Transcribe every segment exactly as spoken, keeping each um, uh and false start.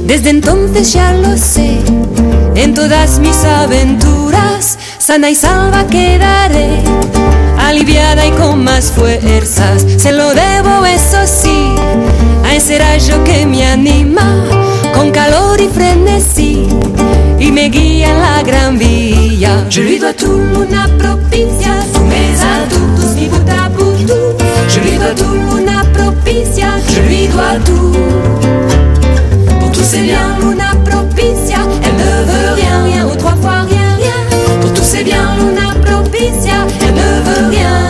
Desde entonces ya lo sé, en todas mis aventuras, sana y salva quedaré, aliviada y con más fuerzas. Se lo debo, eso sí, a ese rayo que me anima, con calor y frenesí, y me guía en la gran vía. Je lui dois tout, luna propicia, tous mes adultos, mi buta butu. Je lui dois tout, luna propicia, je lui dois tout. Pour tous ses biens, luna propicia, elle ne veut rien, rien, ou trois fois rien, rien. Pour tous ses biens, luna propicia, elle ne veut rien.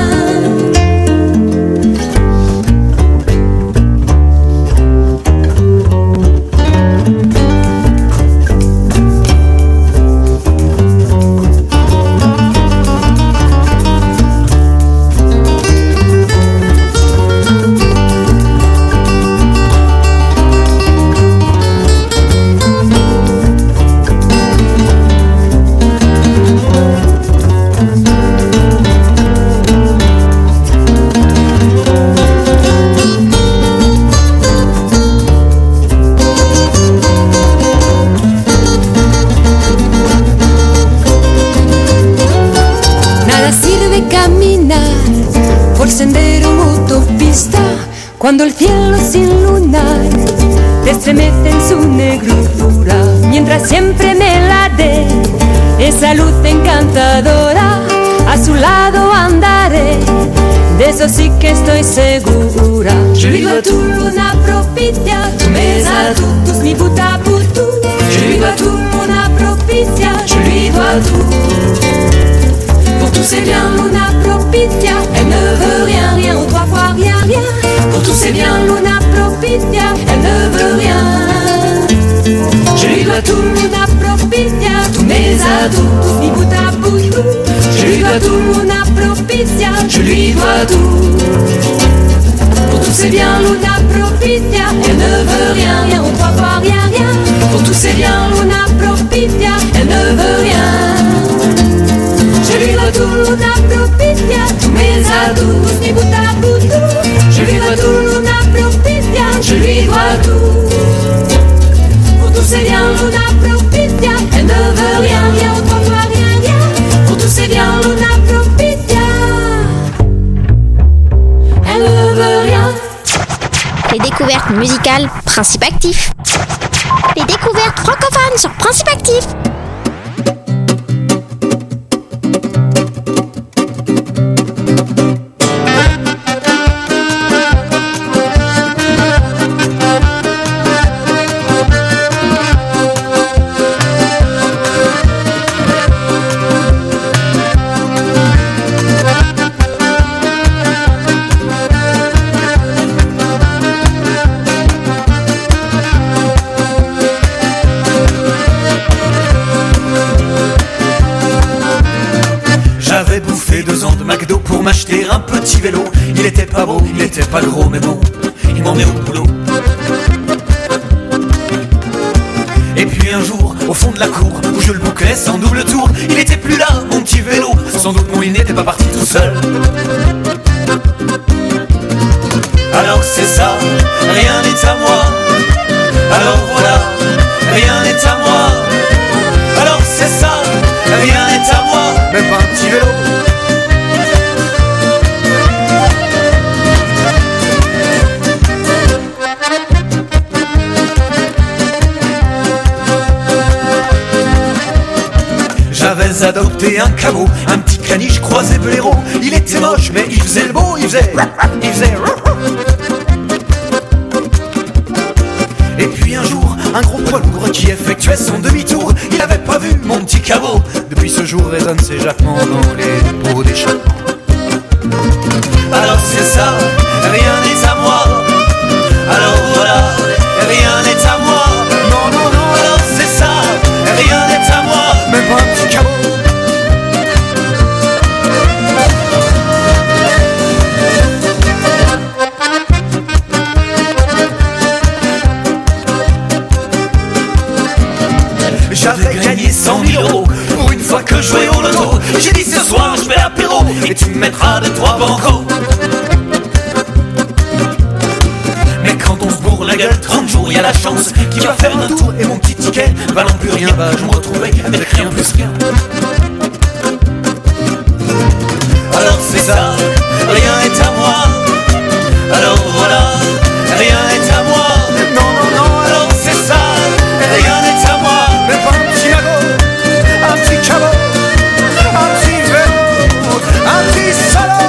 Cuando el cielo sin lunar te estremece en su negrura, mientras siempre me la dé esa luz encantadora, a su lado andaré, de eso sí que estoy segura. Je lui dois tout, luna propicia, tous mes adultos, mi buta butu. Je lui dois tout, luna propicia, je lui dois tout. Pour tous ses biens, luna propicia, elle ne veut rien, rien, ou trois fois rien, rien. Pour tous ses biens, luna propicia, elle ne veut rien. Je lui dois tout, luna propicia, tous mes adultos, mi buta butu. Je lui dois tout, luna propicia, je lui dois tout. Pour tous ses biens, luna propicia, elle ne veut rien, rien, ou trois fois rien, rien. Pour tous ses biens, luna propicia, elle ne veut rien. Je lui dois tout, luna propicia, tous mes adultos, mi buta butu. Je lui dois tout, luna propicia, je lui dois tout. Pour tous ses biens, luna propicia, elle ne veut rien, rien, ou trois fois rien, rien. Pour tous ses biens, luna propicia, elle ne veut rien. Les découvertes musicales Principe Actif. Les découvertes francophones sur Principe Actif. Pour m'acheter un petit vélo, il était pas beau, il était pas gros, mais bon, il m'emmenait au boulot. Et puis un jour, au fond de la cour, où je le bouclais sans double tour, il était plus là, mon petit vélo. Sans doute mon il n'était pas parti tout seul. Alors c'est ça, rien n'est à moi. Alors voilà, rien n'est à moi. Alors c'est ça, rien n'est à moi. Même pas un petit vélo. J'avais adopté un caveau, un petit caniche croisé blaireau. Il était moche mais il faisait le beau, il faisait, il faisait. Et puis un jour, un gros poids lourd qui effectuait son demi-tour, il avait pas vu mon petit caveau. Depuis ce jour résonnent ses jappements dans les pots d'échappement. Alors c'est ça, rien n'est à moi. Alors voilà, rien n'est à moi. Non, non, non, alors c'est ça, rien n'est à moi. Même pas un petit caveau. J'avais gagné cent mille euros pour une fois que je jouais au loto. J'ai dit ce soir je fais l'apéro et tu me mettras de trois bancos. Mais quand on se bourre la gueule trente jours, y a la chance qui va faire un tour et mon petit ticket valant plus rien, bah je me retrouvais avec rien plus rien. Alors c'est ça, rien est à moi. Alors voilà, rien est à moi. Non, non, non, alors c'est ça, rien n'est à moi. Mais pas un petit magot, un petit cabot, un petit vélo, un petit salaud.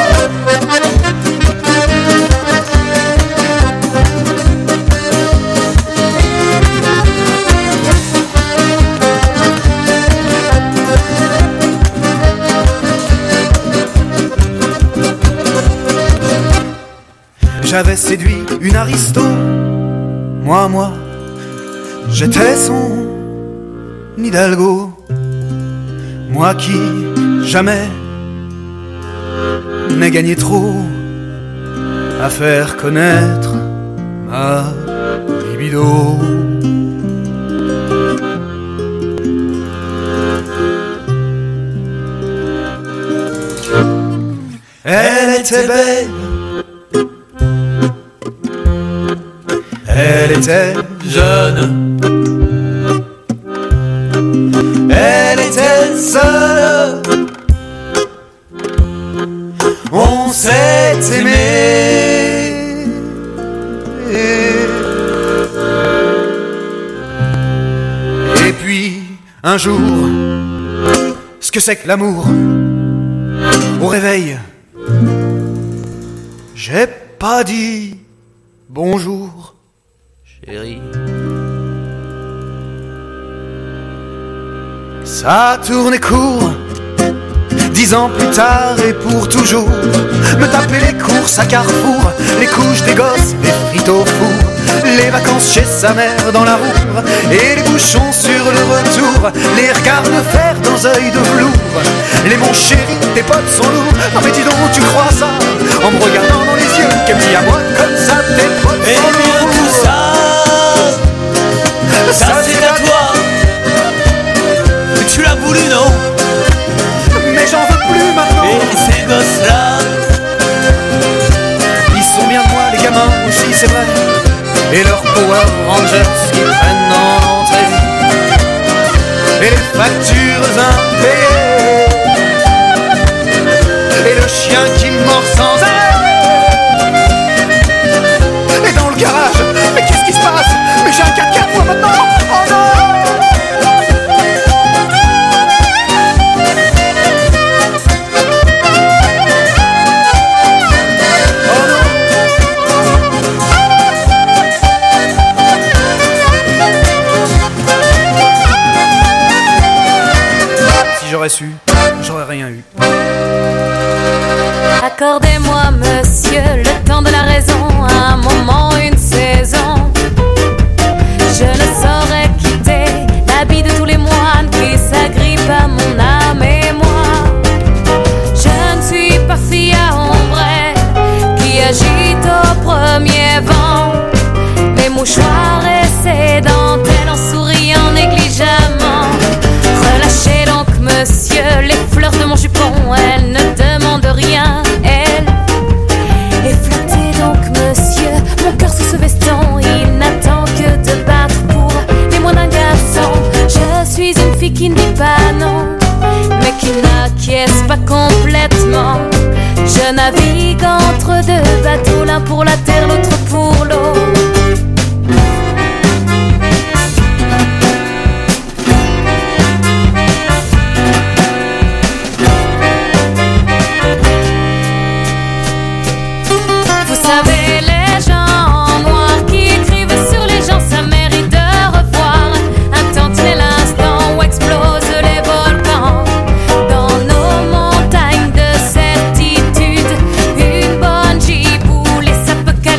J'avais séduit une aristo, moi, moi, j'étais son Hidalgo. Moi qui, jamais, n'ai gagné trop à faire connaître ma libido. Elle était belle, elle était jeune, elle était seule, on s'est aimé. Et puis un jour, ce que c'est que l'amour, au réveil, j'ai pas dit bonjour, chérie. Ça tournait court, dix ans plus tard et pour toujours, me taper les courses à Carrefour, les couches des gosses, les frites au four, les vacances chez sa mère dans la Roure, et les bouchons sur le retour, les regards de fer dans œil de velours, les mon chéri, tes potes sont lourds. Non mais dis donc, tu crois ça en me regardant dans les yeux, qu'elle me dit à moi comme ça, tes potes sont lourds. Et bien tout ça, ça, ça c'est à toi. Tu l'as voulu, non? Mais j'en veux plus maintenant. Et ces gosses-là, ils sont bien de moi, les gamins aussi, c'est vrai. Et leurs Power Rangers qui prennent en entrée, et les factures impayées, et le chien qui mord sans arrêt. Et dans le garage, mais qu'est-ce qui se passe? Mais j'ai un quatre quatre moi maintenant. Oh non! J'aurais su, j'aurais rien eu. Accordez-moi, monsieur, le temps de la raison, un moment, une saison. Je ne saurais quitter l'habit de tous les moines qui s'agrippent à mon âme et moi. Je ne suis pas fille à ombre qui agite au premier vent mes mouchoirs et ses dentelles en souriant négligemment. Relâchez donc, monsieur, les fleurs de mon jupon, elles ne demandent rien, elles. Et flattez donc, monsieur, mon cœur sous ce veston, il n'attend que de battre pour les mots d'un garçon. Je suis une fille qui ne dit pas non, mais qui n'acquiesce pas complètement. Je navigue entre deux bateaux, l'un pour la terre, l'autre pour l'eau. Une bonne giboule et ça peut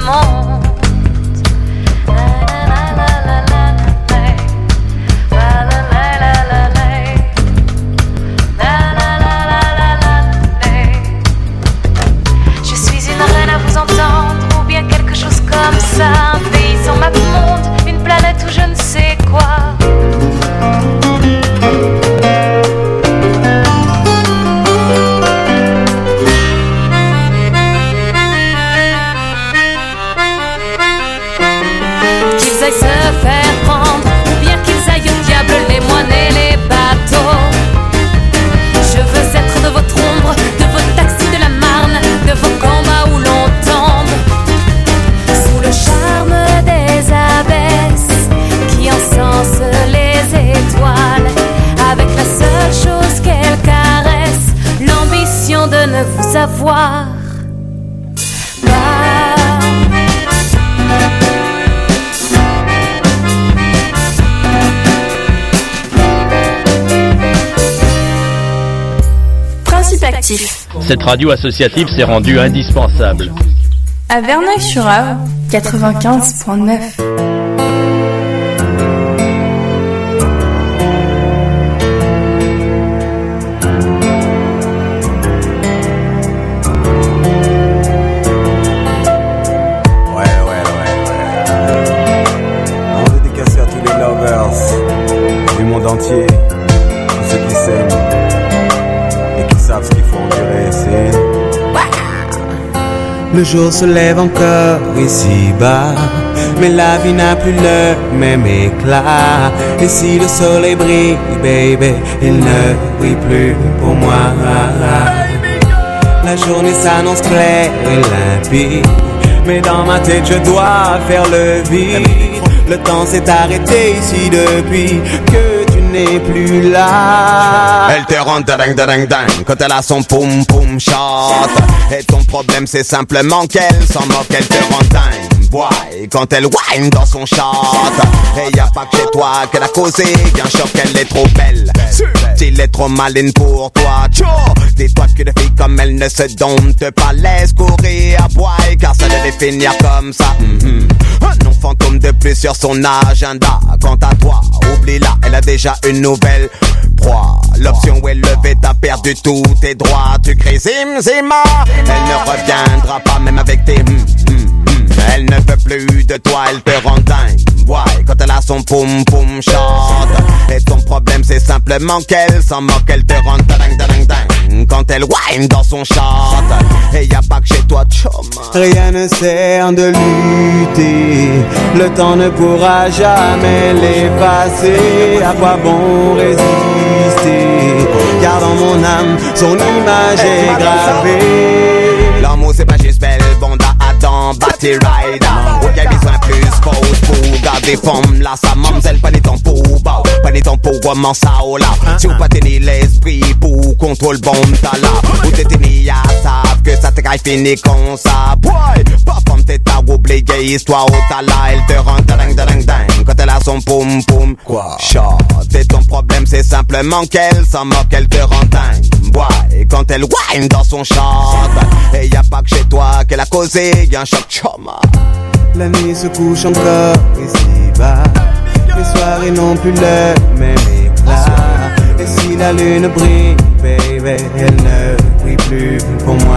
monde. Je suis une reine à vous entendre, ou bien quelque chose comme ça, un pays sans map monde, une planète où je ne sais quoi. Qu'ils aillent se faire prendre, ou bien qu'ils aillent au diable les moines et les bateaux. Je veux être de votre ombre, de vos taxis de la Marne, de vos combats où l'on tombe. Sous le charme des abbesses qui encensent les étoiles, avec la seule chose qu'elles caressent, l'ambition de ne vous avoir pas. Principe actif. Cette radio associative s'est rendue indispensable. À Verneuil-sur-Avre, quatre-vingt-quinze point neuf. Entier, tous ceux qui s'aiment et qui savent ce qu'il faut endurer, c'est le jour se lève encore ici-bas, mais la vie n'a plus le même éclat. Et si le soleil brille, baby, il ne brille plus pour moi. La journée s'annonce claire et limpide, mais dans ma tête je dois faire le vide. Le temps s'est arrêté ici depuis que tu n'es plus là. Elle te rend ding ding ding quand elle a son poum poum shot. Et ton problème c'est simplement qu'elle s'en moque, elle te rend dingue. Boy, quand elle whine dans son shot. Et y a pas que chez toi qu'elle a causé un choc, elle est trop belle. S'il est trop maline pour toi, tcho. Dis-toi que des filles comme elle ne se domptent pas, laisse courir à boy, car ça devait finir comme ça. Mm-hmm. Un nom fantôme de plus sur son agenda. Quant à toi, oublie-la, elle a déjà une nouvelle proie. L'option est levée, t'as perdu tous tes droits. Tu cries zim zima, elle ne reviendra pas même avec tes hum hum hum. Elle ne veut plus de toi, elle te rend dingue. Ouais, quand elle a son poum poum chante. Et ton problème c'est simplement qu'elle s'en moque, elle te rend dingue dingue dingue. Quand elle whine dans son chante. Et y a pas que chez toi, chum. Rien ne sert de lutter, le temps ne pourra jamais l'effacer. À quoi bon résister? Car dans mon âme, son image est gravée. L'amour c'est pas juste belle, bonda, Adam, Batty Rider. Ok, besoin plus fausse pour garder forme. Là, sa mamzelle, pas ni temps pour bas, pas ni temps pour comment ça ou là. Si ou pas tenir l'esprit pour contrôle bon t'as là. Ou t'es ni à savent que ça te caille fini comme ça. Boy, pas femme t'es à oublier histoire au t'as là. Elle te rend dingue dingue dingue quand elle a son poum poum. Quoi? Shot. Et ton problème c'est simplement qu'elle s'en moque, elle te rend dingue. Boy, et quand elle whine dans son shot. Et y a pas que chez toi qu'elle a causé, y'a un choc choma. La nuit se couche encore ici-bas, les soirées n'ont plus le même éclat. Et si la lune brille, baby, elle ne brille plus pour moi.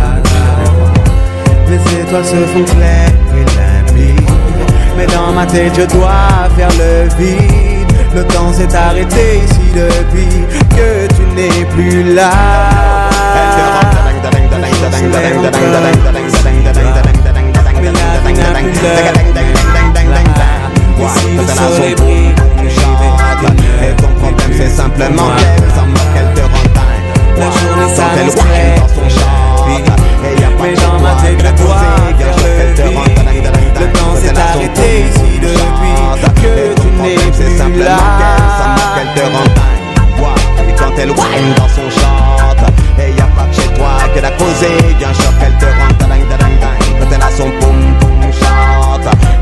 Les étoiles se font claires et limpides, mais dans ma tête je dois faire le vide. Le temps s'est arrêté ici depuis que tu n'es plus là. Ici le soleil brille et ton problème c'est simplement qu'elle s'en moque, elle te rend dingue. La journée s'annonce claire dans son chant, mais dans ma tête je dois faire le vide. Le temps s'est arrêté ici depuis que tu n'es plus là. Elle te rend dingue, et quand elle whine dans son chant, et y a pas que chez toi qu'elle a causé un choc, elle te rend dingue dingue dingue. Quand elle a son poum poum chante,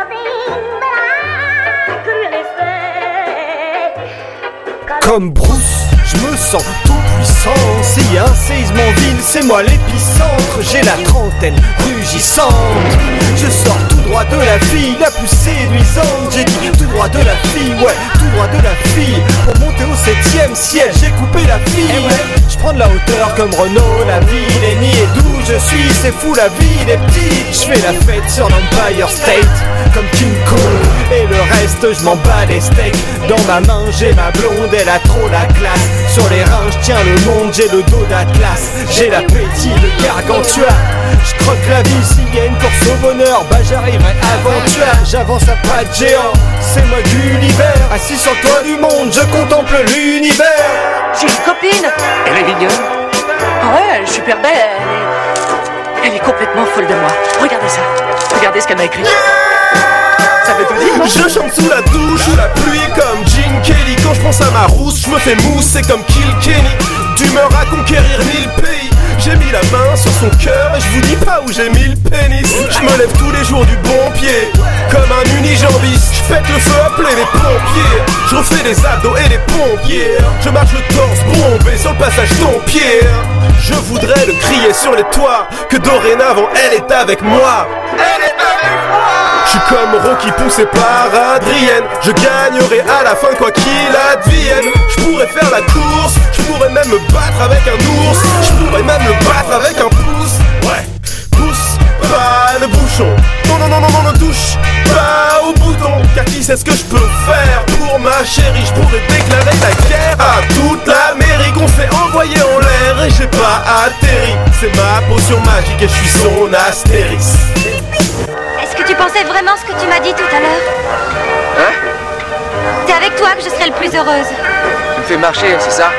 Comme Bruce, je me sens tout puissant. S'il y a un séisme en ville, c'est moi l'épicentre. J'ai la trentaine rugissante. Je sors tout droit de la fille la plus séduisante. J'ai dit tout droit de la fille, ouais, tout droit de la fille. Pour monter au septième ciel, j'ai coupé la fille. Eh ouais, je prends de la hauteur comme Renault. La ville est niée d'où je suis, c'est fou la vie des petites. Je fais la fête sur l'Empire State comme King Kong. Et le reste, je m'en bats les steaks. Dans ma main, j'ai ma blonde, elle a trop la classe. Sur les reins, je tiens le monde, j'ai le dos d'Atlas. J'ai l'appétit de Gargantua. Je croque la vie, s'il y a une course au bonheur, bah j'arriverai avant toi. J'avance à pas de géant, c'est moi Gulliver. Assis sur le toit du monde, je contemple l'univers. J'ai une copine. Elle est mignonne. Ah ouais, elle est super belle. Elle est, elle est complètement folle de moi. Regardez ça. Regardez ce qu'elle m'a écrit. Ça veut tout dire, moi. Je chante sous la douche, sous la pluie comme Gene Kelly. Quand je pense à ma rousse, je me fais mousser comme Kilkenny. D'humeur à conquérir mille pays. J'ai mis la main sur son cœur et je vous dis pas où j'ai mis le pénis. Je me lève tous les jours du bon pied, comme un unijambiste. Je pète le feu, appelez les pompiers. Je refais des abdos et des pompiers. Je marche le torse bombé sur le passage Dompierre. Je voudrais le crier sur les toits, que dorénavant elle est avec moi. Elle est avec moi. Je suis comme Rocky poussé par Adrienne. Je gagnerai à la fin quoi qu'il advienne. Je pourrais faire la course, je pourrais même me battre avec un ours. Je pourrais même me battre avec un pouce. Ouais, pousse pas le bouchon. Non, non, non, non, non, ne touche pas au bouton. Car qui sait ce que je peux faire pour ma chérie? Je pourrais déclarer la guerre à toute l'Amérique. On s'est envoyé en l'air et j'ai pas atterri. C'est ma potion magique et je suis son Astérix. Est-ce que tu pensais vraiment ce que tu m'as dit tout à l'heure? Hein? C'est avec toi que je serai le plus heureuse. Tu me fais marcher, c'est ça?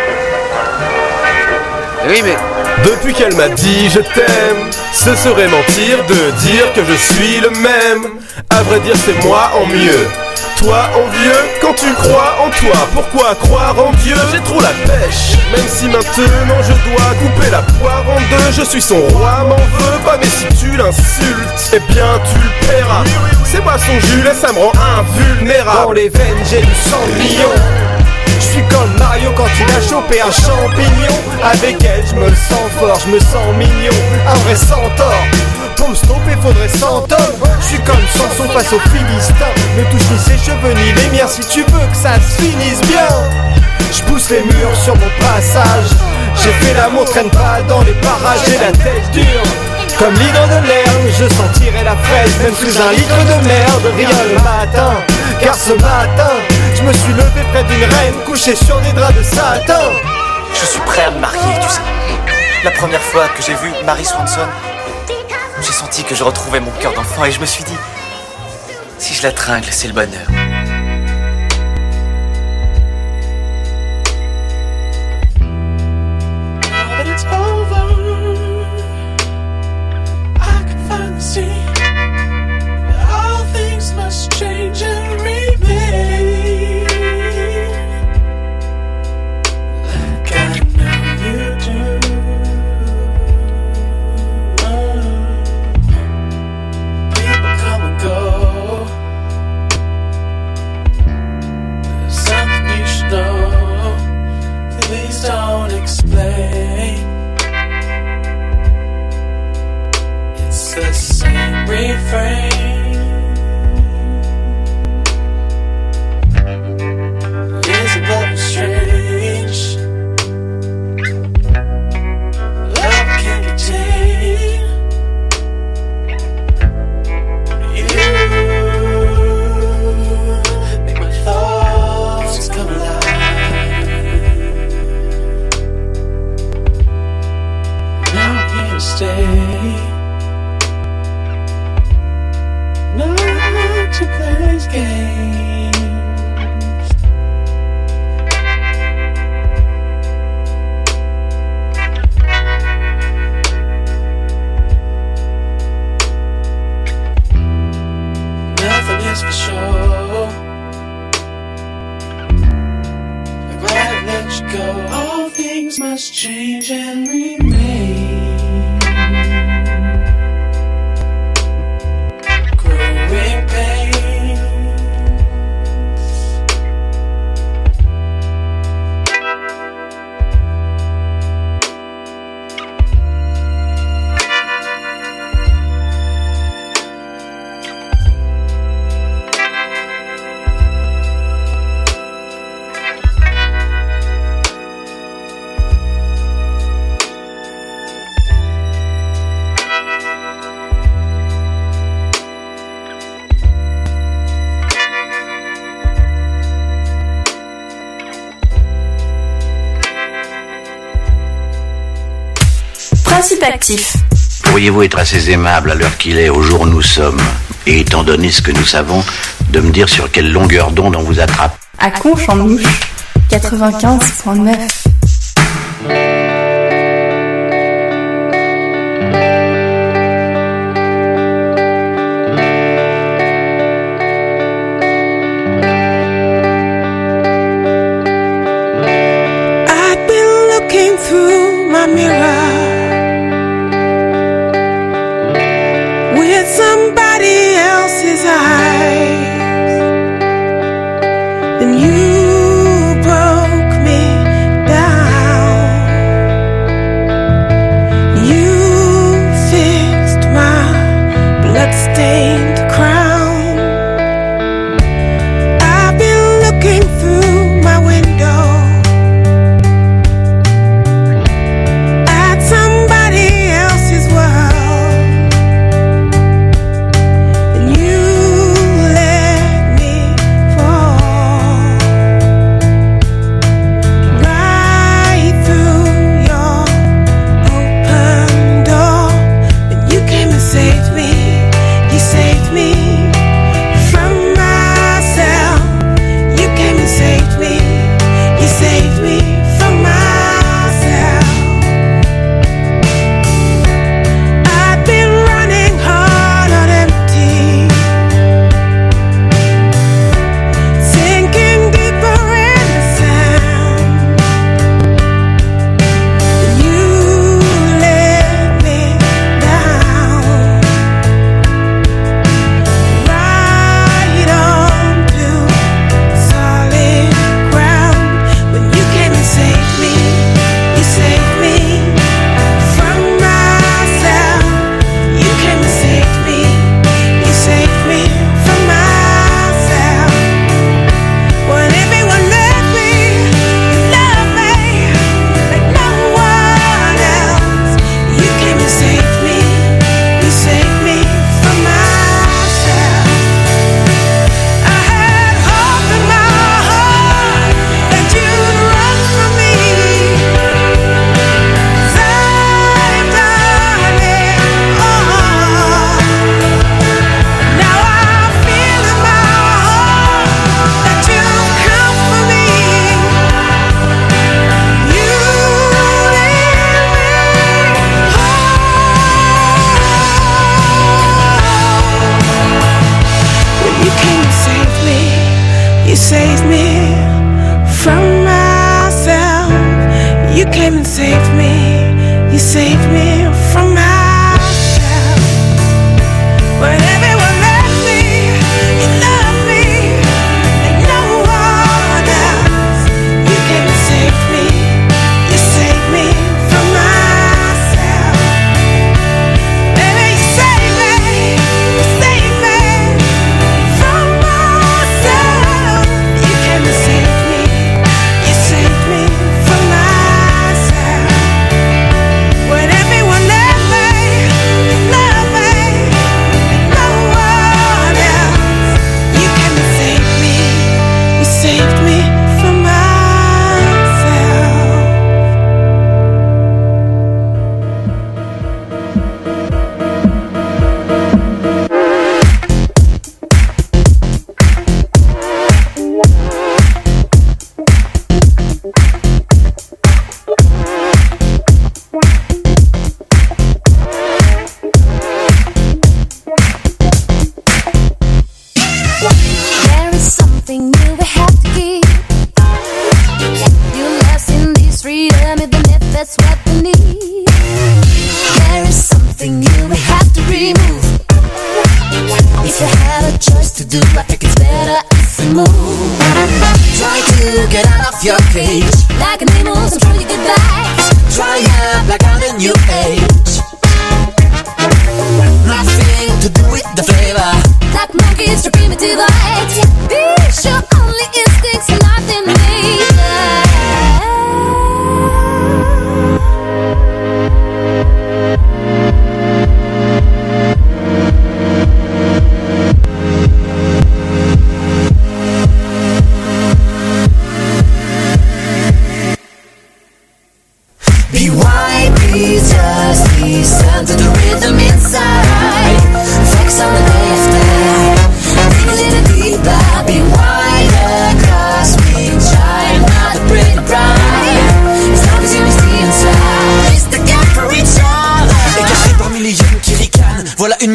Oui, mais... Depuis qu'elle m'a dit je t'aime, ce serait mentir de dire que je suis le même. À vrai dire c'est moi en mieux. Toi envieux, quand tu crois en toi, pourquoi croire en Dieu? J'ai trop la pêche, même si maintenant je dois couper la poire en deux. Je suis son roi, m'en veux pas, mais si tu l'insultes, eh bien tu le paieras. C'est moi son Jules et ça me rend invulnérable. Dans les veines j'ai du sang million. Je suis comme Mario quand il a chopé un champignon. Avec elle je me sens fort, je me sens mignon. Un vrai centaure. Pour me stopper faudrait cent hommes. Je suis comme Samson face aux Philistins. Ne touche ni ses cheveux ni les miens si tu veux que ça se finisse bien. Je pousse les murs sur mon passage. J'ai fait l'amour, traîne pas dans les parages. J'ai la tête dure comme l'hydre de l'herbe. Je sentirai la fraise même sous un litre de merde. Rien le matin, car ce matin je me suis levé près d'une reine couchée sur des draps de satin. Je suis prêt à me marier, tu sais. La première fois que j'ai vu Mary Swanson, j'ai senti que je retrouvais mon cœur d'enfant et je me suis dit, si je la tringle, c'est le bonheur. Growing pain Principe actif. Pourriez-vous être assez aimable à l'heure qu'il est, au jour où nous sommes, et étant donné ce que nous savons, de me dire sur quelle longueur d'onde on vous attrape? À Conche-en-Ouche, quatre-vingt-quinze virgule neuf. I've been looking through my mirror with somebody else's eyes. Then you broke me down. You fixed my bloodstained crown. I've been looking through my window at somebody else's world. And you let me fall right through your open door. And you came and saved me. You saved me from myself. You came and saved me. You saved me from myself. I've been running hard on empty, sinking deeper in the sand. You let me down, right onto solid ground. When you came and saved me, you saved me from myself. You came and saved me, you saved me from myself. When everyone left me, you loved me like no one else. You came and saved me, you saved me from myself. I had hope in my heart that you'd run from me, 'cause I've done it all. Now I feel in my heart that you've come for me. You leave me whole. When you came and saved me, you saved me from myself. You came and saved me, you saved me from myself. When everyone left me, you loved me like no one else. You came and saved me, you saved me from myself. Baby, you saved me, you saved me from myself. You came and saved me, you saved me from myself. When everyone left me, you loved me like no one else. You came and saved me, you saved me from myself. There is something new we have to give. You lost in this freedom, even if that's what we need. There is something new we have to remove. If you had a choice to do, I think it's better if we move. Try to get out of your cage, like an animal, control your goodbyes. Try out like on a new age. Nothing to do with the flavor. Like monkeys tripping me to the edge. Be sure only instincts, nothing major.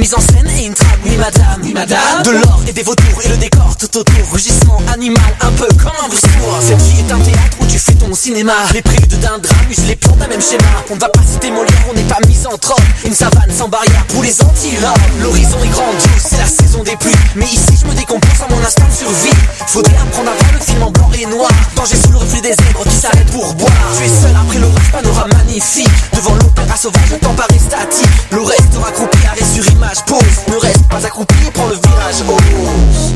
mise en scène et une trame. Oui madame, oui madame. De l'or et des vautours et le décor tout autour. Rugissement animal, un peu comme un brussoir. Cette vie est un théâtre où tu fais ton cinéma. Les préludes d'un drame usent les plombs d'un même schéma. On ne va pas citer Molière, on n'est pas misanthrope. Une savane sans barrière pour les antilopes. L'horizon est grandiose, c'est la saison des pluies. Mais ici je me décompose en mon instinct de survie. Faudrait apprendre à voir le film en blanc et noir. Danger sous le reflet des zèbres qui s'arrêtent pour boire. Tu es seul après l'orage, panorama magnifique. Devant l'opéra sauvage, le temps paraît statique. Le reste raccroupi, arrêt sur image, pause. Ne reste pas accroupi, prends le virage, ose.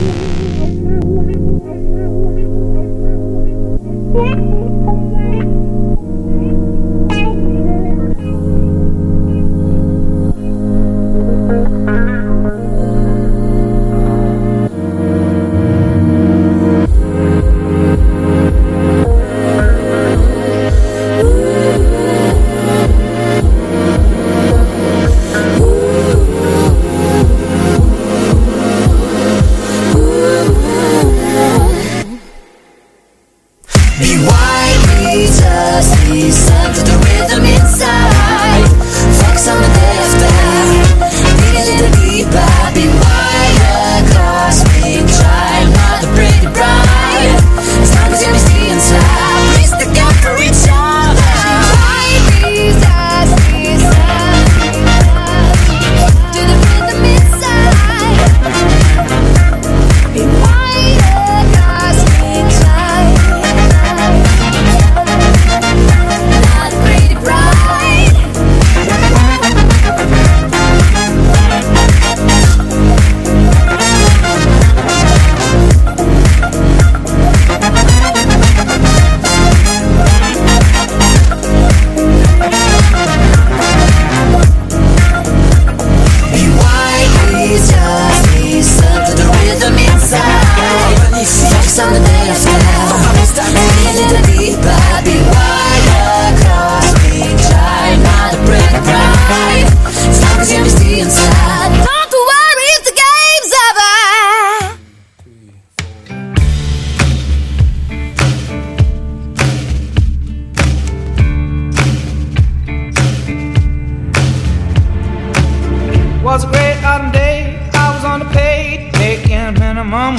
Was a great autumn day, I was on the page, making minimum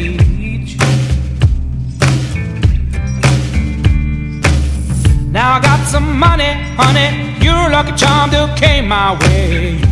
wage. Now I got some money, honey, you're a lucky charm that came my way.